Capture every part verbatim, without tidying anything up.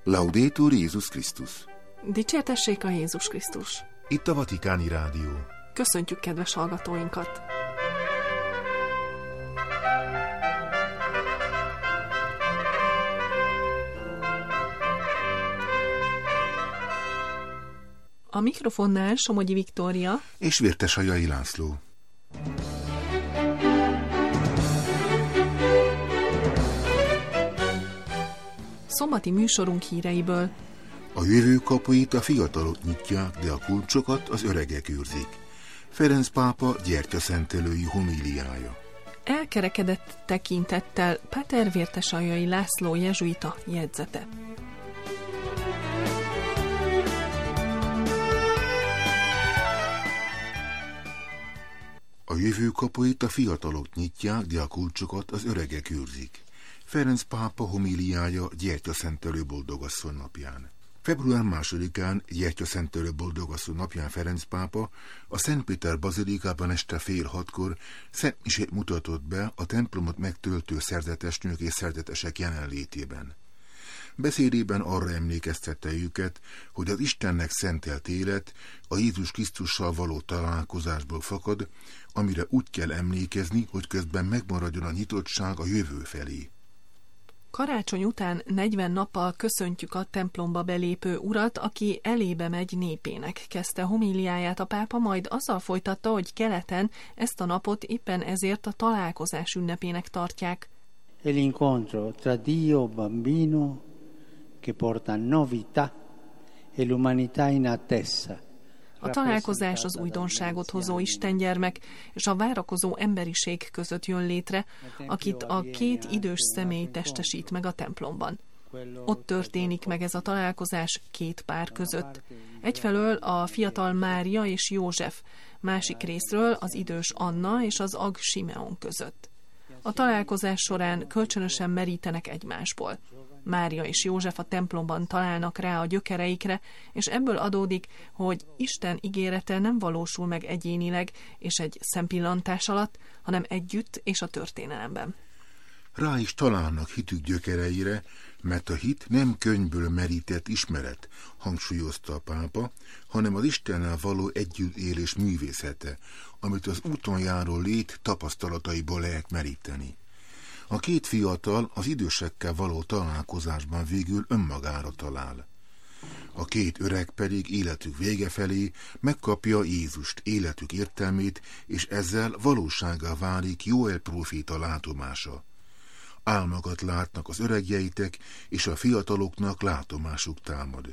Laudetur Jézus Krisztus. Dicsértessék a Jézus Krisztus. Itt a Vatikáni Rádió. Köszöntjük kedves hallgatóinkat! A mikrofonnál Somogyi Viktória és Vértesajai László. Szombati műsorunk híreiből. A jövő kapuit a fiatalok nyitják, de a kulcsokat az öregek őrzik. Ferenc pápa gyertyaszentelői homíliája. Elkerekedett tekintettel Páter Vértesajai László jezsuita jegyzete. A jövő kapuit a fiatalok nyitják, de a kulcsokat az öregek őrzik. Ferenc pápa homíliája gyertyaszentelő boldogasszony napján. február másodikán gyertyaszentelő boldogasszony napján Ferenc pápa a Szent Péter bazilikában este fél hatkor szentmisét mutatott be a templomot megtöltő szerzetesnők és szerzetesek jelenlétében. Beszédében arra emlékeztette őket, hogy az Istennek szentelt élet a Jézus Krisztussal való találkozásból fakad, amire úgy kell emlékezni, hogy közben megmaradjon a nyitottság a jövő felé. Karácsony után negyven nappal köszöntjük a templomba belépő urat, aki elébe megy népének, kezdte homíliáját a pápa, majd azzal folytatta, hogy keleten ezt a napot éppen ezért a találkozás ünnepének tartják. È l'incontro tra Dio bambino che porta novità e l'umanità in attesa. A találkozás az újdonságot hozó istengyermek és a várakozó emberiség között jön létre, akit a két idős személy testesít meg a templomban. Ott történik meg ez a találkozás két pár között. Egyfelől a fiatal Mária és József, másik részről az idős Anna és az ag Simeon között. A találkozás során kölcsönösen merítenek egymásból. Mária és József a templomban találnak rá a gyökereikre, és ebből adódik, hogy Isten ígérete nem valósul meg egyénileg és egy szempillantás alatt, hanem együtt és a történelemben. Rá is találnak hitük gyökereire, mert a hit nem könyvből merített ismeret, hangsúlyozta a pápa, hanem az Istennel való együttélés művészete, amit az úton járó lét tapasztalataiból lehet meríteni. A két fiatal az idősekkel való találkozásban végül önmagára talál. A két öreg pedig életük vége felé megkapja Jézust, életük értelmét, és ezzel valósággá válik Jóel próféta látomása. Álmokat látnak az öregjeitek, és a fiataloknak látomásuk támad.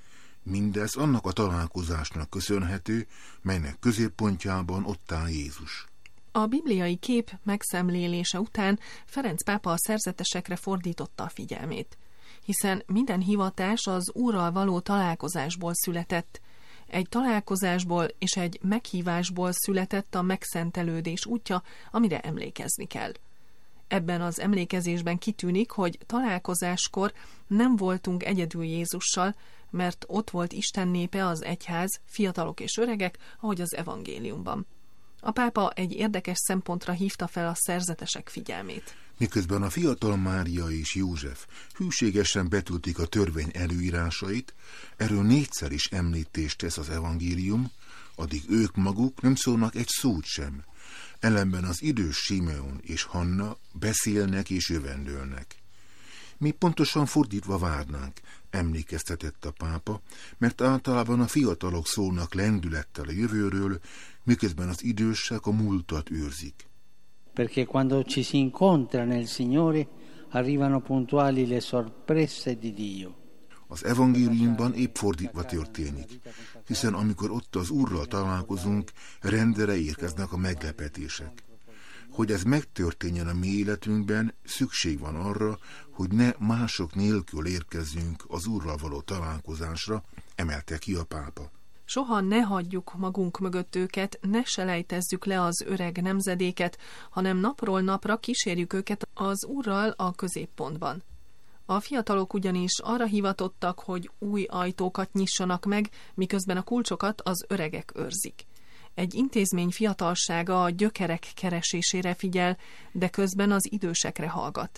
Mindez annak a találkozásnak köszönhető, melynek középpontjában ott áll Jézus. A bibliai kép megszemlélése után Ferenc pápa a szerzetesekre fordította a figyelmét, hiszen minden hivatás az Úrral való találkozásból született. Egy találkozásból és egy meghívásból született a megszentelődés útja, amire emlékezni kell. Ebben az emlékezésben kitűnik, hogy találkozáskor nem voltunk egyedül Jézussal, mert ott volt Isten népe, az egyház, fiatalok és öregek, ahogy az evangéliumban. A pápa egy érdekes szempontra hívta fel a szerzetesek figyelmét. Miközben a fiatal Mária és József hűségesen betöltik a törvény előírásait, erről négyszer is említést tesz az evangélium, addig ők maguk nem szólnak egy szót sem. Ellenben az idős Simeon és Hanna beszélnek és jövendőlnek. Mi pontosan fordítva várnánk, emlékeztetett a pápa, mert általában a fiatalok szólnak lendülettel a jövőről, miközben az idősek a múltat őrzik. Perché quando ci si incontra nel Signore arrivano puntuali le sorprese di Dio. Az evangéliumban épp fordítva történik, hiszen amikor ott az Úrral találkozunk, rendre érkeznek a meglepetések. Hogy ez megtörténjen a mi életünkben, szükség van arra, hogy ne mások nélkül érkezzünk az Úrral való találkozásra, emelte ki a pápa. Soha ne hagyjuk magunk mögött őket, ne selejtezzük le az öreg nemzedéket, hanem napról napra kísérjük őket az Úrral a középpontban. A fiatalok ugyanis arra hivatottak, hogy új ajtókat nyissanak meg, miközben a kulcsokat az öregek őrzik. Egy intézmény fiatalsága a gyökerek keresésére figyel, de közben az idősekre hallgat.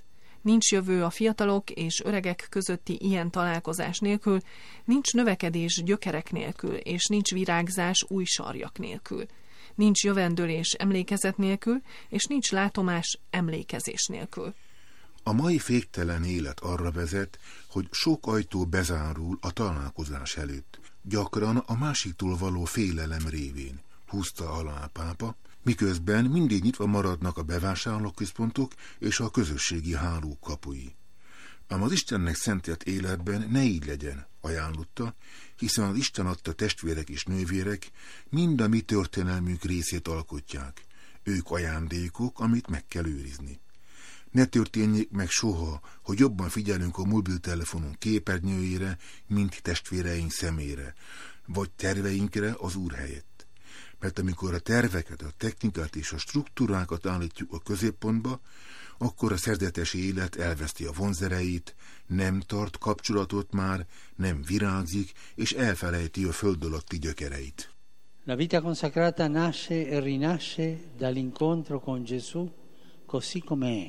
Nincs jövő a fiatalok és öregek közötti ilyen találkozás nélkül, nincs növekedés gyökerek nélkül, és nincs virágzás új sarjak nélkül. Nincs jövendőlés emlékezet nélkül, és nincs látomás emlékezés nélkül. A mai féktelen élet arra vezet, hogy sok ajtó bezárul a találkozás előtt, gyakran a másiktól való félelem révén, húzta alá a pápa, miközben mindig nyitva maradnak a bevásárlóközpontok és a közösségi hálók kapui. Ám az Istennek szentelt életben ne így legyen, ajánlotta, hiszen az Isten adta testvérek és nővérek mind a mi történelmünk részét alkotják. Ők ajándékok, amit meg kell őrizni. Ne történjék meg soha, hogy jobban figyelünk a mobiltelefonunk képernyőjére, mint testvéreink szemére, vagy terveinkre az Úr helyett. Mert amikor a terveket, a technikát és a struktúrákat állítjuk a középpontba, akkor a szerzetes élet elveszti a vonzereit, nem tart kapcsolatot már, nem virágzik, és elfelejti a föld alatti gyökereit. La vita consacrata nasce e rinasce dall'incontro con Gesù così com'è,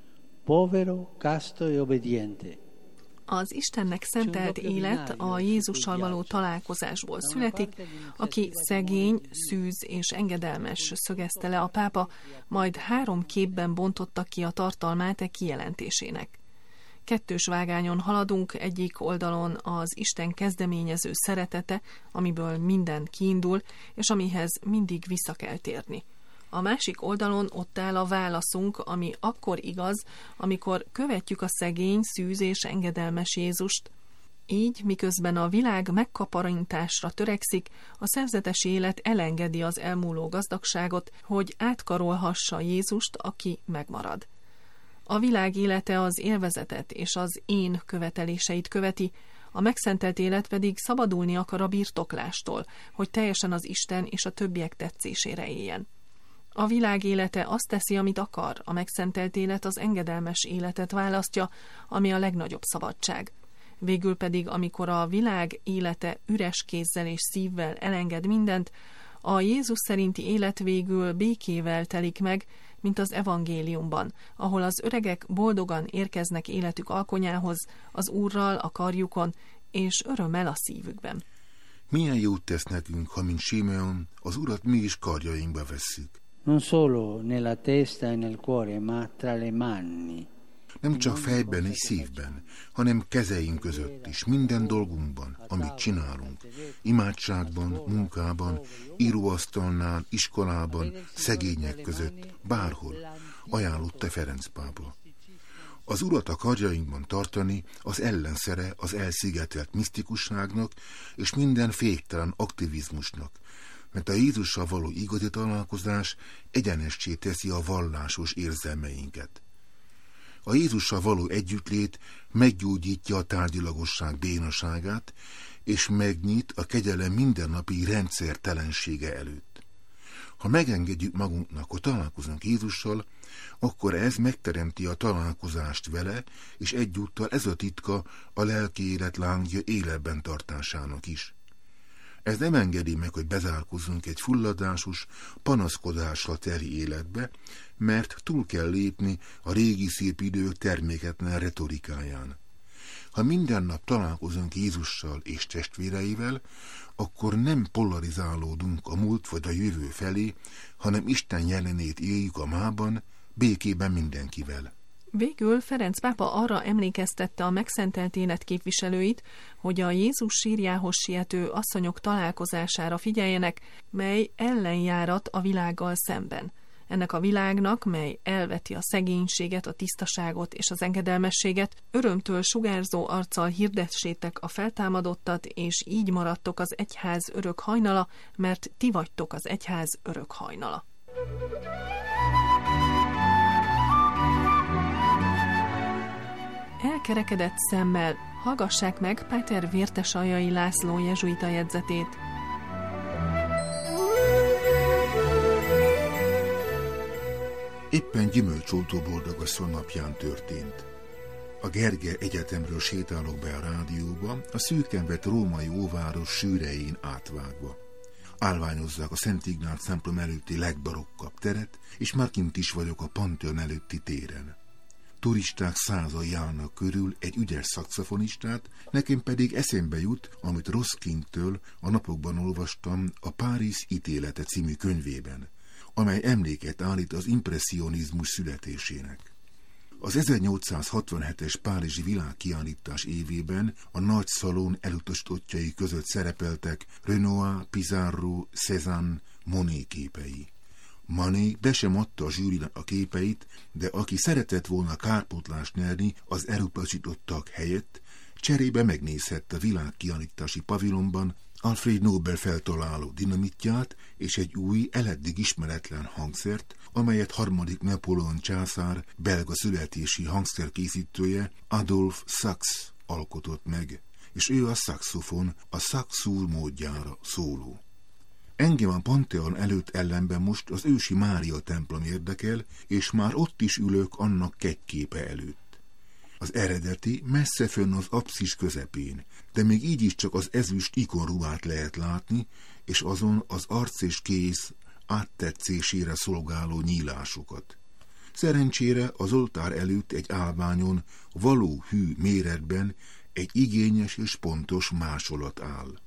povero, casto e obbediente. Az Istennek szentelt élet a Jézussal való találkozásból születik, aki szegény, szűz és engedelmes, szögezte le a pápa, majd három képben bontotta ki a tartalmát e kijelentésének. Kettős vágányon haladunk, egyik oldalon az Isten kezdeményező szeretete, amiből minden kiindul, és amihez mindig vissza kell térni. A másik oldalon ott áll a válaszunk, ami akkor igaz, amikor követjük a szegény, szűz és engedelmes Jézust. Így, miközben a világ megkaparintásra törekszik, a szerzetes élet elengedi az elmúló gazdagságot, hogy átkarolhassa Jézust, aki megmarad. A világ élete az élvezetet és az én követeléseit követi, a megszentelt élet pedig szabadulni akar a birtoklástól, hogy teljesen az Isten és a többiek tetszésére éljen. A világ élete azt teszi, amit akar, a megszentelt élet az engedelmes életet választja, ami a legnagyobb szabadság. Végül pedig, amikor a világ élete üres kézzel és szívvel elenged mindent, a Jézus szerinti élet végül békével telik meg, mint az evangéliumban, ahol az öregek boldogan érkeznek életük alkonyához, az Úrral a karjukon, és örömmel a szívükben. Milyen jót tesz nekünk, ha mint Simeon az Urat mi is karjainkba vesszük. Non solo nella testa e nel cuore, ma tra le mani. Nem csak fejben és szívben, hanem kezeink között is, minden dolgunkban, amit csinálunk. Imádságban, munkában, íróasztalnál, iskolában, szegények között, bárhol, ajánlotta Ferenc pápa. Az Urat a karjainkban tartani az ellenszere az elszigetelt misztikusságnak és minden féktelen aktivizmusnak, mert a Jézussal való igazi találkozás egyenessé teszi a vallásos érzelmeinket. A Jézussal való együttlét meggyógyítja a tárgyilagosság bénaságát, és megnyit a kegyelem mindennapi rendszertelensége előtt. Ha megengedjük magunknak, hogy találkozunk Jézussal, akkor ez megteremti a találkozást vele, és egyúttal ez a titka a lelki élet lángja életben tartásának is. Ez nem engedi meg, hogy bezárkozzunk egy fulladásos, panaszkodásra teli életbe, mert túl kell lépni a régi szép idők terméketlen retorikáján. Ha minden nap találkozunk Jézussal és testvéreivel, akkor nem polarizálódunk a múlt vagy a jövő felé, hanem Isten jelenét éljük a mában, békében mindenkivel. Végül Ferenc pápa arra emlékeztette a megszentelt élet képviselőit, hogy a Jézus sírjához siető asszonyok találkozására figyeljenek, mely ellenjárat a világgal szemben. Ennek a világnak, mely elveti a szegénységet, a tisztaságot és az engedelmességet, örömtől sugárzó arccal hirdessétek a feltámadottat, és így maradtok az egyház örök hajnala, mert ti vagytok az egyház örök hajnala. Elkerekedett szemmel hallgassák meg Páter Vértesaljai László jezsuita jegyzetét. Éppen gyümölcsoltó boldogasszony napján történt. A Gergely Egyetemről sétálok be a rádióba, a szűken vett római óváros sűrején átvágva. Állványozzák a Szent Ignác templom előtti legbarokkabb teret, és már kint is vagyok a Pantheon előtti téren. turisták százai állnak körül egy ügyes szaxofonistát, nekem pedig eszembe jut, amit Roskindtől a napokban olvastam a Párizs ítélete című könyvében, amely emléket állít az impresszionizmus születésének. Az ezernyolcszázhatvanhetes párizsi világkiállítás évében a nagy szalon elutasítottjai között szerepeltek Renoir, Pissarro, Cézanne, Monet képei. Manet be sem adta a zsűrinak a képeit, de aki szeretett volna kárpótlást nyerni az elutasítottak helyett, cserébe megnézhette a világkiállítási pavilonban Alfred Nobel feltaláló dinamitját és egy új, eleddig ismeretlen hangszert, amelyet harmadik Napóleon császár belga születési hangszerkészítője Adolphe Sax alkotott meg, és ő a szaxofon a szakszúr módjára szóló. Engem a Pantheon előtt ellenben most az ősi Mária templom érdekel, és már ott is ülök annak kegyképe előtt. Az eredeti messze fönn az apszis közepén, de még így is csak az ezüst ikonruhát lehet látni, és azon az arc és kéz áttetszésére szolgáló nyílásokat. Szerencsére az oltár előtt egy állványon való hű méretben egy igényes és pontos másolat áll.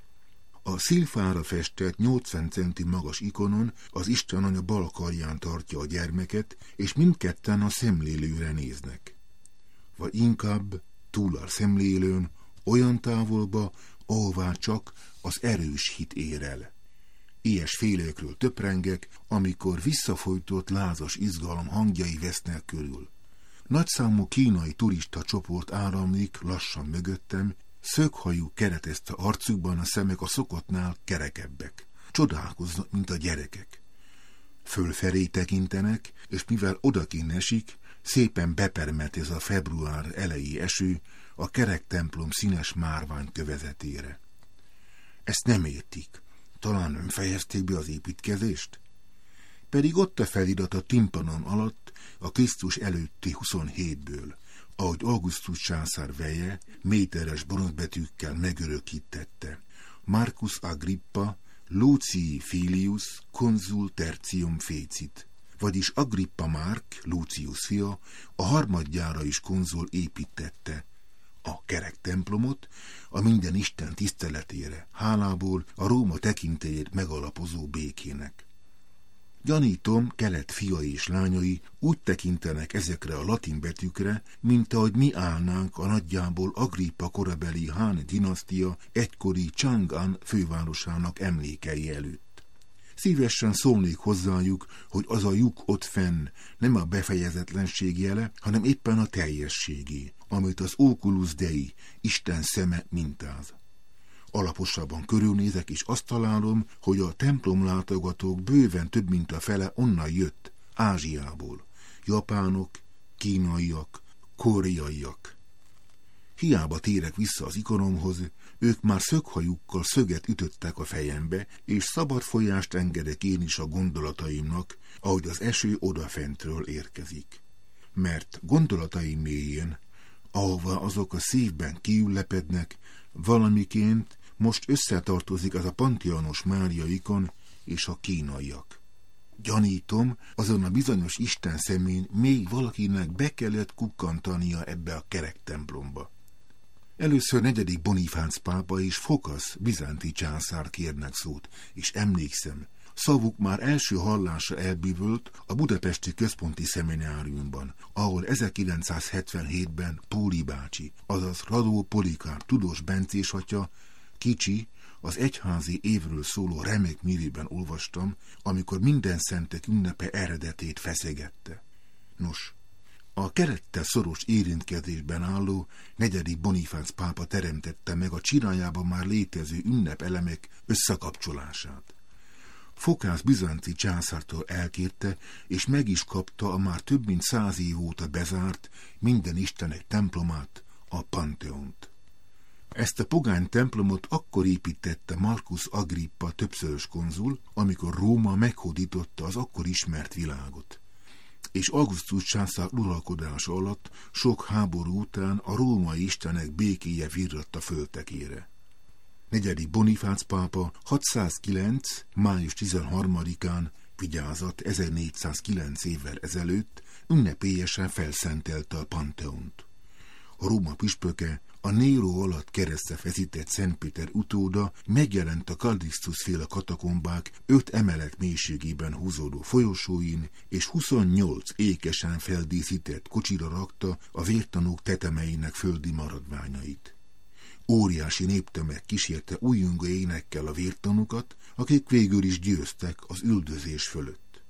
A szilfára festett nyolcvan centi magas ikonon az Istenanya bal karján tartja a gyermeket, és mindketten a szemlélőre néznek. Vagy inkább túl a szemlélőn, olyan távolba, ahová csak az erős hit ér el. Ilyes félőkről töprengek, amikor visszafolytott lázas izgalom hangjai vesznek körül. Nagyszámú kínai turista csoport áramlik lassan mögöttem, szöghajú keretezte arcukban a szemek a szokottnál kerekebbek. Csodálkoznak, mint a gyerekek. Fölfelé tekintenek, és mivel odakinn esik, szépen bepermet ez a február eleji eső a kerek templom színes márvány kövezetére. Ezt nem értik. Talán nem fejezték be az építkezést? Pedig ott a felirat a timpanon alatt a Krisztus előtti huszonhétből, ahogy Augustus császár veje méteres bronzbetűkkel megörökítette. Marcus Agrippa, Lucii Filius, consul tertium fecit, vagyis Agrippa Márk, Lucius fia, a harmadjára is konzul építette a kerek templomot, a minden Isten tiszteletére, hálából a Róma tekintélyét megalapozó békének. Gyanítom, kelet fiai és lányai úgy tekintenek ezekre a latin betűkre, mint ahogy mi állnánk a nagyjából Agrippa korabeli Han dinasztia egykori Chang'an fővárosának emlékei előtt. Szívesen szólnék hozzájuk, hogy az a lyuk ott fenn nem a befejezetlenség jele, hanem éppen a teljességé, amit az Oculus Dei, Isten szeme mintáz. Alaposabban körülnézek, és azt találom, hogy a templomlátogatók bőven több mint a fele onnan jött, Ázsiából. Japánok, kínaiak, koreaiak. Hiába térek vissza az ikonomhoz, ők már szöghajukkal szöget ütöttek a fejembe, és szabad folyást engedek én is a gondolataimnak, ahogy az eső odafentről érkezik. Mert gondolataim mélyén, ahova azok a szívben kiüllepednek, valamiként most összetartozik az a pantheonos Mária ikon és a kínaiak. Gyanítom, azon a bizonyos Isten szemén még valakinek be kellett kukkantania ebbe a kerek templomba. Először negyedik Bonifác pápa és Fokasz bizánti császár kérnek szót, és emlékszem, szavuk már első hallásra elbűvölt a budapesti központi szemináriumban, ahol ezerkilencszázhetvenhétben Póli bácsi, azaz Radó Polikárp tudós bencés atya, kicsi, az egyházi évről szóló remek miriben olvastam, amikor minden szentek ünnepe eredetét feszegette. Nos, a kerettel szoros érintkezésben álló negyedik Bonifác pápa teremtette meg a csirájában már létező ünnepelemek összekapcsolását. Fokász bizánci császártól elkérte, és meg is kapta a már több mint száz év óta bezárt minden istenek templomát, a Pantheont. Ezt a pogány templomot akkor építette Marcus Agrippa többszörös konzul, amikor Róma meghódította az akkor ismert világot. És Augustus császár uralkodása alatt sok háború után a római istenek békéje virradt a földtekére. Negyedik Bonifác pápa hatszázkilenc. május tizenharmadikán, vigyázat, ezernégyszázkilenc évvel ezelőtt ünnepélyesen felszentelte a Panteont. A Róma püspöke, a Néró alatt keresztre feszített Szent Péter utóda megjelent a Calixtus-féle katakombák öt emelet mélységében húzódó folyosóin, és huszonnyolc ékesen feldíszített kocsira rakta a vértanúk tetemeinek földi maradványait. Óriási néptömeg kísérte újjongó énekkel a vértanúkat, akik végül is győztek az üldözés fölött.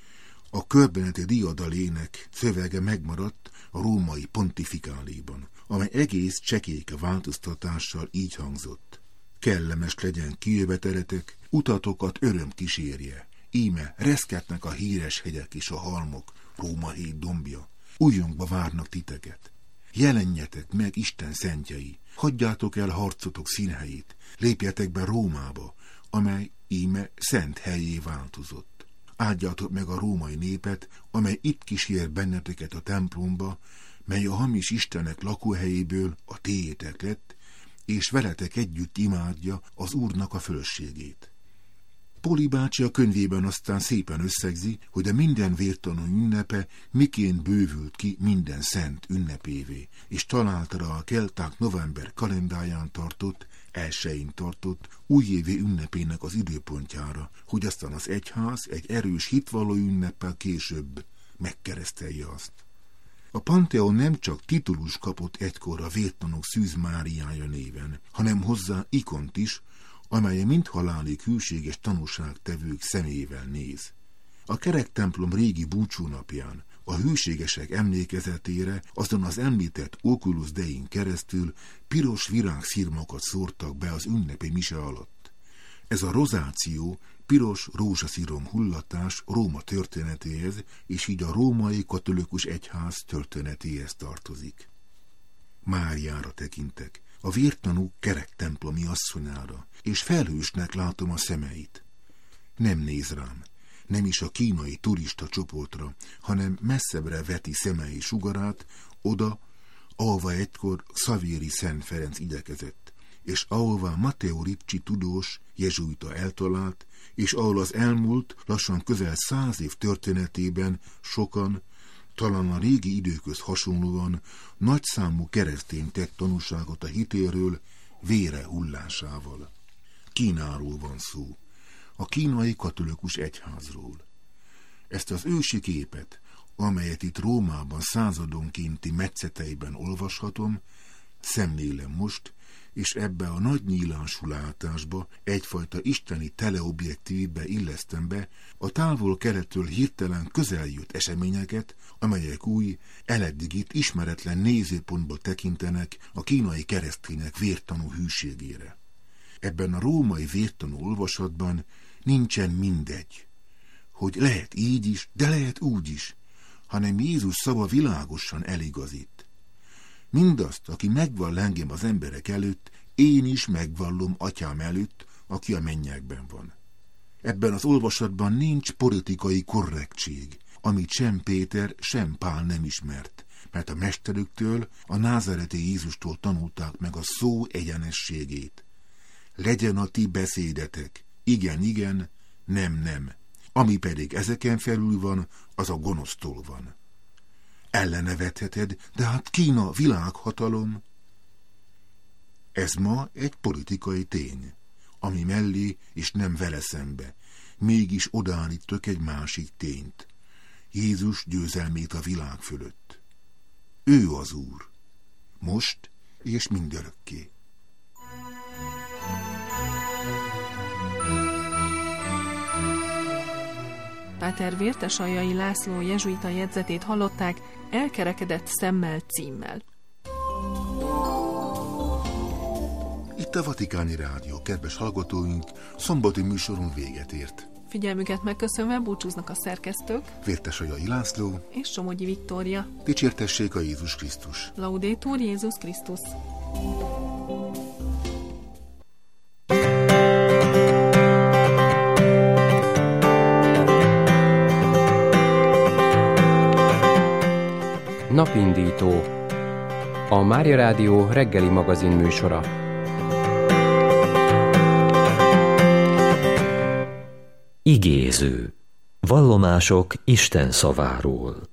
A körbeneti diadalének szövege megmaradt a római pontifikáléban, amely egész csekéke változtatással így hangzott. Kellemes legyen kijöveteretek, utatokat öröm kísérje. Íme reszketnek a híres hegyek és a halmok, Róma hét dombja. Újjongva várnak titeket. Jelenjetek meg Isten szentjei, hagyjátok el harcotok színhelyét, lépjetek be Rómába, amely íme szent helyé változott. Áldjátok meg a római népet, amely itt kísér benneteket a templomba, mely a hamis istenek lakóhelyéből a tiétek lett, és veletek együtt imádja az Úrnak a fölösségét. Poli bácsi a könyvében aztán szépen összegzi, hogy a minden vértanú ünnepe miként bővült ki minden szent ünnepévé, és találta rá a kelták november kalendáján tartott, elsején tartott újévi ünnepének az időpontjára, hogy aztán az egyház egy erős hitvalló ünneppel később megkeresztelje azt. A Panteon nem csak titulus kapott egykor a vértanúk Szűz Máriája néven, hanem hozzá ikont is, amely mind halálig hűséges tanúságtevők szemével néz. A kerektemplom régi búcsúnapján a hűségesek emlékezetére azon az említett Oculus Dein keresztül piros virágszirmokat szórtak be az ünnepi mise alatt. Ez a rozáció, piros rózsaszírom hullatás Róma történetéhez, és így a római katolikus egyház történetéhez tartozik. Máriára tekintek, a vértanú kerektemplomi asszonyára, és felhősnek látom a szemeit. Nem néz rám, nem is a kínai turista csoportra, hanem messzebbre veti szemei sugarát, oda, ahova egykor Xavieri Szent Ferenc igyekezett, és ahova Matteo Ricci tudós jezsuita eltalált, és ahol az elmúlt, lassan közel száz év történetében sokan, talán a régi időköz hasonlóan nagyszámú keresztény tett tanúságot a hitéről vére hullásával. Kínáról van szó, a kínai katolikus egyházról. Ezt az ősi képet, amelyet itt Rómában századonkénti metszeteiben olvashatom, szemlélem most, és ebbe a nagy nyílású látásba, egyfajta isteni teleobjektívbe illesztem be a távol-kelettől hirtelen közeljött eseményeket, amelyek új, eleddig itt ismeretlen nézőpontból tekintenek a kínai keresztények vértanú hűségére. Ebben a római vértanú olvasatban nincsen mindegy, hogy lehet így is, de lehet úgy is, hanem Jézus szava világosan eligazít. Mindazt, aki megvall engem az emberek előtt, én is megvallom atyám előtt, aki a mennyekben van. Ebben az olvasatban nincs politikai korrektség, amit sem Péter, sem Pál nem ismert, mert a mesterüktől, a názáreti Jézustól tanulták meg a szó egyenességét. Legyen a ti beszédetek, igen, igen, nem, nem. Ami pedig ezeken felül van, az a gonosztól van. Ellene vetheted, de hát Kína világhatalom. Ez ma egy politikai tény, ami mellé és nem vele szembe, mégis odaállítok egy másik tényt. Jézus győzelmét a világ fölött. Ő az Úr, most és mindörökké. Páter Vértesaljai László jezsuita jegyzetét hallották, Elkerekedett szemmel címmel. Itt a Vatikáni Rádió, kedves hallgatóink, szombati műsorunk véget ért. Figyelmüket megköszönve búcsúznak a szerkesztők, Vértesaljai László és Somogyi Viktória. Dicsértessék a Jézus Krisztus. Laudetur Jézus Krisztus. Napindító. A Mária Rádió reggeli magazin műsora. Igéző. Vallomások Isten szaváról.